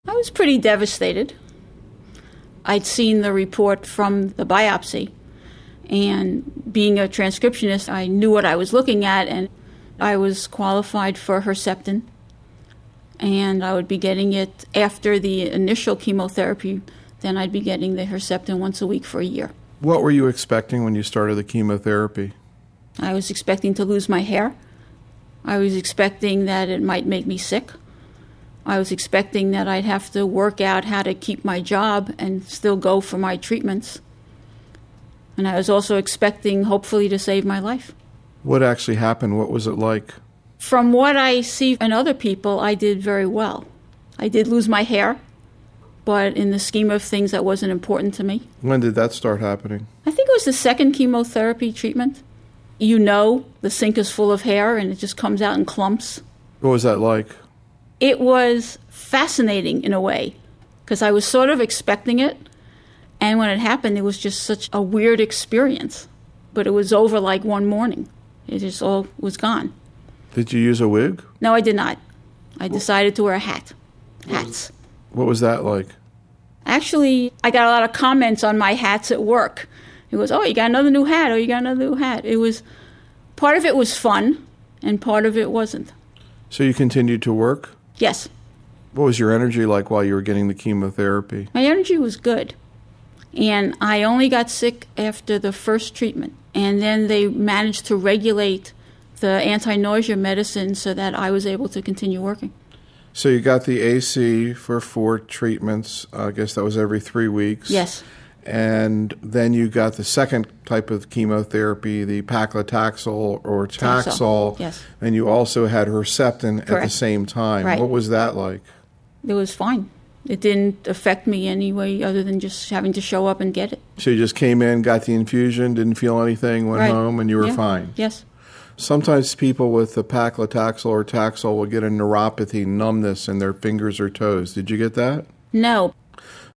I was pretty devastated. I'd seen the report from the biopsy, and being a transcriptionist, I knew what I was looking at, and I was qualified for Herceptin, and I would be getting it after the initial chemotherapy. Then I'd be getting the Herceptin once a week for a year. What were you expecting when you started the chemotherapy? I was expecting to lose my hair. I was expecting that it might make me sick. I was expecting that I'd have to work out how to keep my job and still go for my treatments. And I was also expecting, hopefully, to save my life. What actually happened? What was it like? From what I see in other people, I did very well. I did lose my hair, but in the scheme of things, that wasn't important to me. When did that start happening? I think it was the second chemotherapy treatment. You know the sink is full of hair, and it just comes out in clumps. What was that like? It was fascinating in a way, because I was sort of expecting it, and when it happened, it was just such a weird experience. But it was over like one morning. It just all was gone. Did you use a wig? No, I did not. I decided to wear a hat. Hats. What was that like? Actually, I got a lot of comments on my hats at work. It was, oh, you got another new hat, oh, you got another new hat. It was, part of it was fun, and part of it wasn't. So you continued to work? Yes. What was your energy like while you were getting the chemotherapy? My energy was good. And I only got sick after the first treatment. And then they managed to regulate the anti-nausea medicine so that I was able to continue working. So you got the AC for 4 treatments. I guess that was every 3 weeks. Yes. And then you got the second type of chemotherapy, the paclitaxel or Taxol. Yes. And you also had Herceptin at the same time. Right. What was that like? It was fine. It didn't affect me anyway other than just having to show up and get it. So you just came in, got the infusion, didn't feel anything, went home, and you were fine? Yes. Sometimes people with the paclitaxel or Taxol will get a neuropathy, numbness in their fingers or toes. Did you get that? No.